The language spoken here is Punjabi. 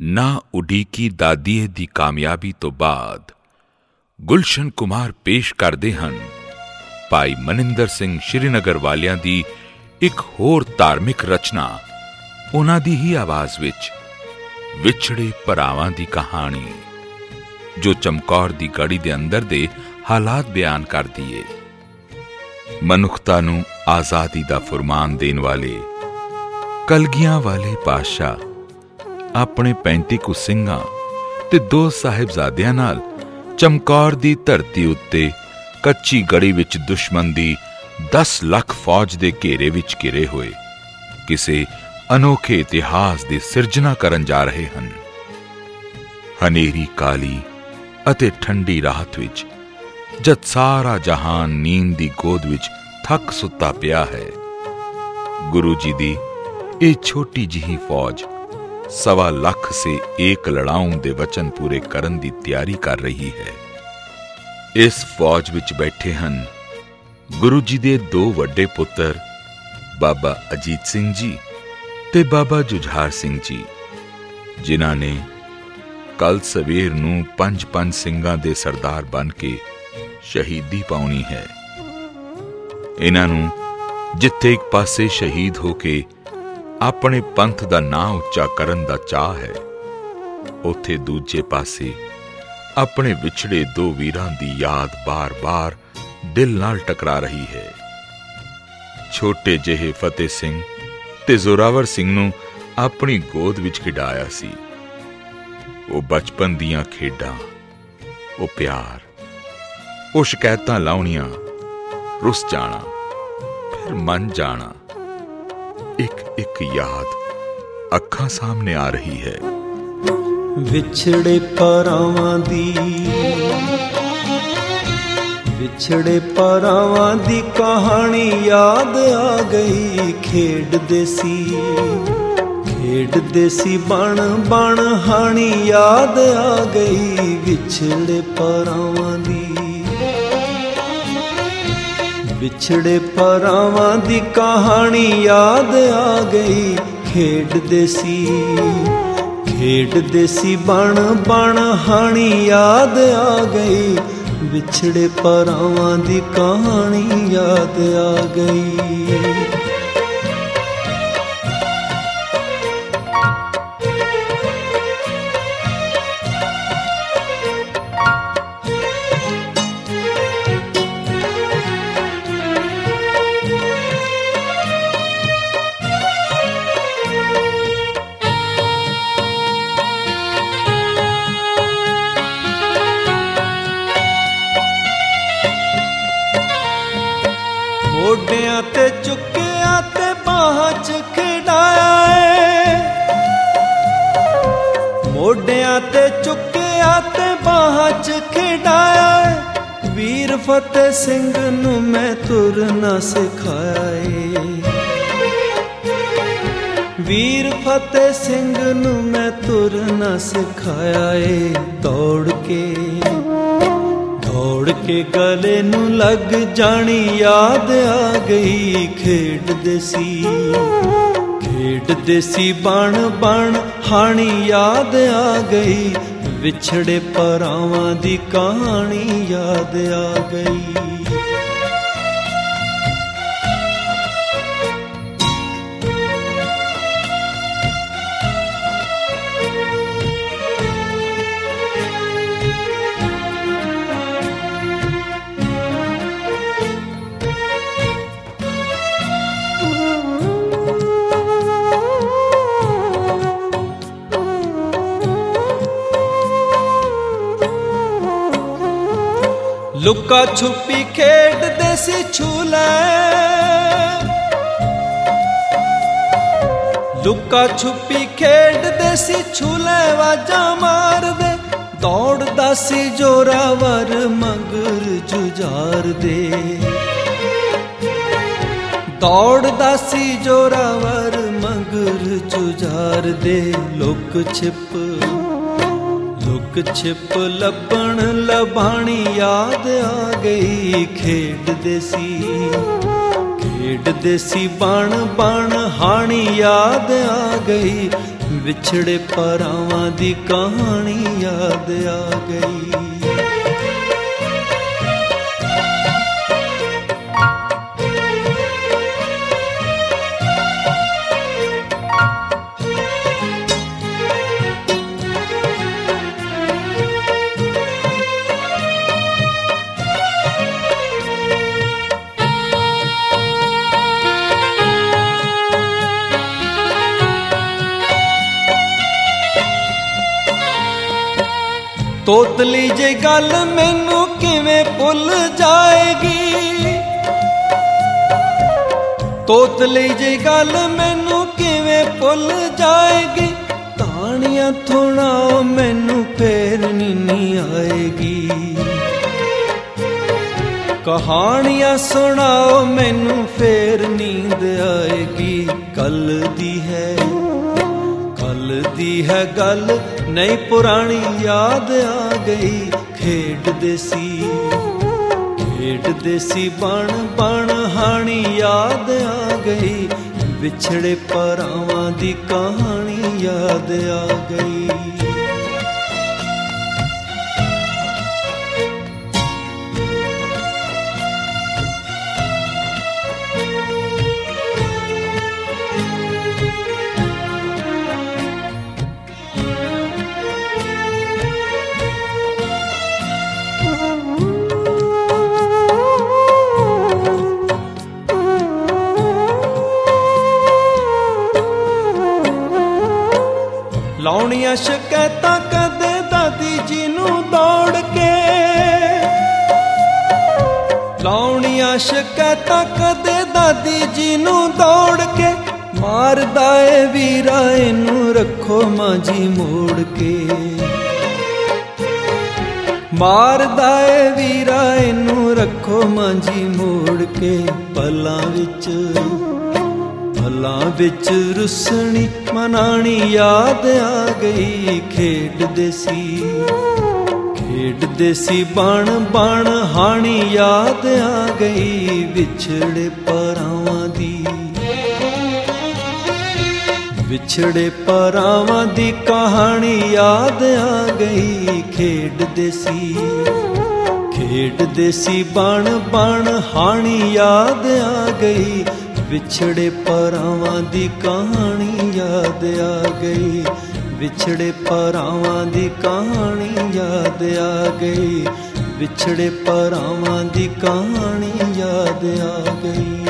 ਨਾ ਉਡੀਕੀ ਦਾਦੀਏ ਦੀ ਕਾਮਯਾਬੀ ਤੋਂ ਬਾਅਦ ਗੁਲਸ਼ਨ ਕੁਮਾਰ ਪੇਸ਼ ਕਰਦੇ ਹਨ ਭਾਈ ਮਨਿੰਦਰ ਸਿੰਘ ਸ਼੍ਰੀਨਗਰ ਵਾਲਿਆਂ ਦੀ ਇੱਕ ਹੋਰ ਧਾਰਮਿਕ ਰਚਨਾ, ਉਹਨਾਂ ਦੀ ਹੀ ਆਵਾਜ਼ ਵਿੱਚ, ਵਿਛੜੇ ਭਰਾਵਾਂ ਦੀ ਕਹਾਣੀ, ਜੋ ਚਮਕੌਰ ਦੀ ਗੜੀ ਦੇ ਅੰਦਰ ਦੇ ਹਾਲਾਤ ਬਿਆਨ ਕਰਦੀ ਏ। ਮਨੁੱਖਤਾ ਨੂੰ ਆਜ਼ਾਦੀ ਦਾ ਫੁਰਮਾਨ ਦੇਣ ਵਾਲੇ ਕਲਗੀਆਂ ਵਾਲੇ ਪਾਤਸ਼ਾਹ ਆਪਣੇ 35 ਕੁ ਸਿੰਘਾਂ ਤੇ 2 ਸਾਹਿਬਜ਼ਾਦਿਆਂ ਨਾਲ ਚਮਕੌਰ ਦੀ ਧਰਤੀ ਉੱਤੇ ਕੱਚੀ ਗੜੀ ਵਿੱਚ ਦੁਸ਼ਮਣ ਦੀ 10 ਲੱਖ ਫੌਜ ਦੇ ਘੇਰੇ ਵਿੱਚ ਘਿਰੇ ਹੋਏ ਕਿਸੇ ਅਨੋਖੇ ਇਤਿਹਾਸ ਦੀ ਸਿਰਜਣਾ ਕਰਨ ਜਾ ਰਹੇ ਹਨ। ਹਨੇਰੀ ਕਾਲੀ ਅਤੇ ਠੰਡੀ ਰਾਤ ਵਿੱਚ ਜਦ ਸਾਰਾ ਜਹਾਨ ਨੀਂਦ ਦੀ ਗੋਦ ਵਿੱਚ ਥੱਕ ਸੁੱਤਾ ਪਿਆ ਹੈ, ਗੁਰੂ ਜੀ ਦੀ ਇਹ ਛੋਟੀ ਜਿਹੀ ਫੌਜ 1.25 ਲੱਖ ਸੇ ਏਕ ਲੜਾਉਂ ਦੇ ਵਚਨ ਪੂਰੇ ਕਰਨ ਦੀ ਤਿਆਰੀ ਕਰ ਰਹੀ ਹੈ। ਇਸ ਫੌਜ ਵਿੱਚ ਬੈਠੇ ਹਨ ਗੁਰੂ ਜੀ ਦੇ 2 ਵੱਡੇ ਪੁੱਤਰ ਬਾਬਾ ਅਜੀਤ ਸਿੰਘ ਜੀ ਤੇ ਬਾਬਾ ਜੁਝਾਰ ਸਿੰਘ ਜੀ, ਜਿਨ੍ਹਾਂ ਨੇ ਕੱਲ ਸਵੇਰ ਨੂੰ 5 ਸਿੰਘਾਂ ਦੇ ਸਰਦਾਰ ਬਣ ਕੇ ਸ਼ਹੀਦੀ ਪਾਉਣੀ ਹੈ। ਇਹਨਾਂ ਨੂੰ ਜਿੱਥੇ ਇੱਕ ਪਾਸੇ ਸ਼ਹੀਦ ਹੋ ਕੇ ਆਪਣੇ ਪੰਥ ਦਾ ਨਾਂ ਉੱਚਾ ਕਰਨ ਦਾ ਚਾਅ ਹੈ, ਉੱਥੇ ਦੂਜੇ ਪਾਸੇ ਆਪਣੇ ਵਿਛੜੇ 2 ਵੀਰਾਂ ਦੀ ਯਾਦ ਬਾਰ-ਬਾਰ ਦਿਲ ਨਾਲ ਟਕਰਾ ਰਹੀ ਹੈ। ਛੋਟੇ ਜਿਹੇ ਫਤਿਹ ਸਿੰਘ ਤੇ ਜ਼ੋਰਾਵਰ ਸਿੰਘ ਨੂੰ ਆਪਣੀ ਗੋਦ ਵਿੱਚ ਖਿਡਾਇਆ ਸੀ। ਉਹ ਬਚਪਨ ਦੀਆਂ ਖੇਡਾਂ, ਉਹ ਪਿਆਰ, ਉਹ ਸ਼ਿਕਾਇਤਾਂ ਲਾਉਣੀਆਂ, ਰੁੱਸ ਜਾਣਾ, ਫਿਰ ਮੰਨ ਜਾਣਾ, ਇੱਕ ਯਾਦ ਅੱਖਾਂ ਸਾਹਮਣੇ ਆ ਰਹੀ ਹੈ। ਵਿਛੜੇ ਭਰਾਵਾਂ ਦੀ ਕਹਾਣੀ ਯਾਦ ਆ ਗਈ। ਖੇਡਦੇ ਸੀ ਬਣ ਹਾਣੀ ਯਾਦ ਆ ਗਈ। ਵਿਛੜੇ ਭਰਾਵਾਂ ਦੀ ਕਹਾਣੀ ਯਾਦ ਆ ਗਈ। ਖੇਡਦੇ ਸੀ ਬਣ ਹਾਣੀ ਯਾਦ ਆ ਗਈ। ਵਿਛੜੇ ਭਰਾਵਾਂ ਦੀ ਕਹਾਣੀ ਯਾਦ ਆ ਗਈ। ਮੋਢਿਆਂ ਤੇ ਚੁੱਕਿਆ ਤੇ ਬਾਹਾਂ 'ਚ ਖਿਡਾਇਆ ਏ। ਮੋਢਿਆਂ ਤੇ ਚੁੱਕਿਆ ਤੇ ਬਾਹਾਂ 'ਚ ਖਿਡਾਇਆ ਏ। ਵੀਰ ਫਤਿਹ ਸਿੰਘ ਨੂੰ ਮੈਂ ਤੁਰਨਾ ਸਿਖਾਇਆ ਏ। ਵੀਰ ਫਤਿਹ ਸਿੰਘ ਨੂੰ ਮੈਂ ਤੁਰਨਾ ਸਿਖਾਇਆ ਏ। ਦੌੜ ਕੇ ਗਲੇ ਨੂੰ ਲੱਗ ਜਾਣੀ ਯਾਦ ਆ ਗਈ। ਖੇਡਦੇ ਸੀ ਬਣ ਹਾਣੀ ਯਾਦ ਆ ਗਈ। ਵਿਛੜੇ ਭਰਾਵਾਂ ਦੀ ਕਹਾਣੀ ਯਾਦ ਆ ਗਈ। ਲੁੱਕਾ ਛੁਪੀ ਖੇਡਦੇ ਸੀ ਛੂਲੇ। ਲੁੱਕਾ ਛੁਪੀ ਖੇਡਦੇ ਸੀ ਛੂਲੇ। ਵਾਜਾਂ ਮਾਰਦੇ ਦੌੜਦਾ ਸੀ ਜ਼ੋਰਾਵਰ ਮਗਰ ਜੁਝਾਰ ਦੇ। ਦੌੜਦਾ ਸੀ ਜ਼ੋਰਾਵਰ ਮਗਰ ਜੁਝਾਰ ਦੇ। ਲੁੱਕ ਛਿਪ ਲੱਭਾਣੀ ਯਾਦ ਆ ਗਈ। ਖੇਡਦੇ ਸੀ ਬਣ ਹਾਣੀ ਯਾਦ ਆ ਗਈ। ਵਿਛੜੇ ਪਰਾਵਾਂ ਦੀ ਕਹਾਣੀ ਯਾਦ ਆ ਗਈ। ਤੋਤਲੀ ਜੇ ਗੱਲ ਮੈਨੂੰ ਕਿਵੇਂ ਭੁੱਲ ਜਾਏਗੀ, ਤੋਤਲੀ ਜੇ ਗੱਲ ਮੈਨੂੰ ਕਿਵੇਂ ਭੁੱਲ ਜਾਏਗੀ, ਕਹਾਣੀਆਂ ਥੋੜਾ ਮੈਨੂੰ ਫੇਰ ਨੀ ਆਏਗੀ, ਕਹਾਣੀਆਂ ਸੁਣਾਓ ਮੈਨੂੰ ਫੇਰ ਨੀਂਦ ਆਏਗੀ। ਕੱਲ ਦੀ ਹੈ ਗੱਲ ਨਹੀਂ ਪੁਰਾਣੀ ਯਾਦ ਆ ਗਈ, ਖੇਡਦੇ ਸੀ ਬਣ ਬਣ ਹਾਣੀ ਯਾਦ ਆ ਗਈ, ਵਿਛੜੇ ਪਰਾਵਾਂ ਦੀ ਕਹਾਣੀ ਯਾਦ ਆ ਗਈ। ਲਾਉਣੀਆਂ ਸ਼ਿਕਾਇਤਾਂ ਕਦੇ ਦਾਦੀ ਜੀ ਨੂੰ ਦੌੜ ਕੇ, ਲਾਉਣੀਆਂ ਸ਼ਿਕਾਇਤਾਂ ਕਦੇ ਦਾਦੀ ਜੀ ਨੂੰ ਦੌੜ ਕੇ, ਮਾਰਦਾ ਏ ਵੀਰਾ ਇਹਨੂੰ ਰੱਖੋ ਮਾਂ ਜੀ ਮੋੜ ਕੇ, ਮਾਰਦਾ ਏ ਵੀਰਾ ਇਹਨੂੰ ਰੱਖੋ ਮਾਂ ਜੀ ਮੋੜ ਕੇ। ਪਲਾਂ ਵਿੱਚ ਰੁੱਸਣੀ ਮਨਾਣੀ ਯਾਦ ਆ ਗਈ, ਖੇਡਦੇ ਸੀ ਬਣ ਬਣ ਹਾਣੀ ਯਾਦ ਆ ਗਈ, ਵਿਛੜੇ ਪਰਾਵਾਂ ਦੀ ਕਹਾਣੀ ਯਾਦ ਆ ਗਈ, ਖੇਡਦੇ ਸੀ ਬਣ ਬਣ ਹਾਣੀ ਯਾਦ ਆ ਗਈ, ਵਿਛੜੇ ਪਰਾਵਾਂ ਦੀ ਕਹਾਣੀ ਯਾਦ ਆ ਗਈ, ਵਿਛੜੇ ਪਰਾਵਾਂ ਦੀ ਕਹਾਣੀ ਯਾਦ ਆ ਗਈ, ਵਿਛੜੇ ਪਰਾਵਾਂ ਦੀ ਕਹਾਣੀ ਯਾਦ ਆ ਗਈ।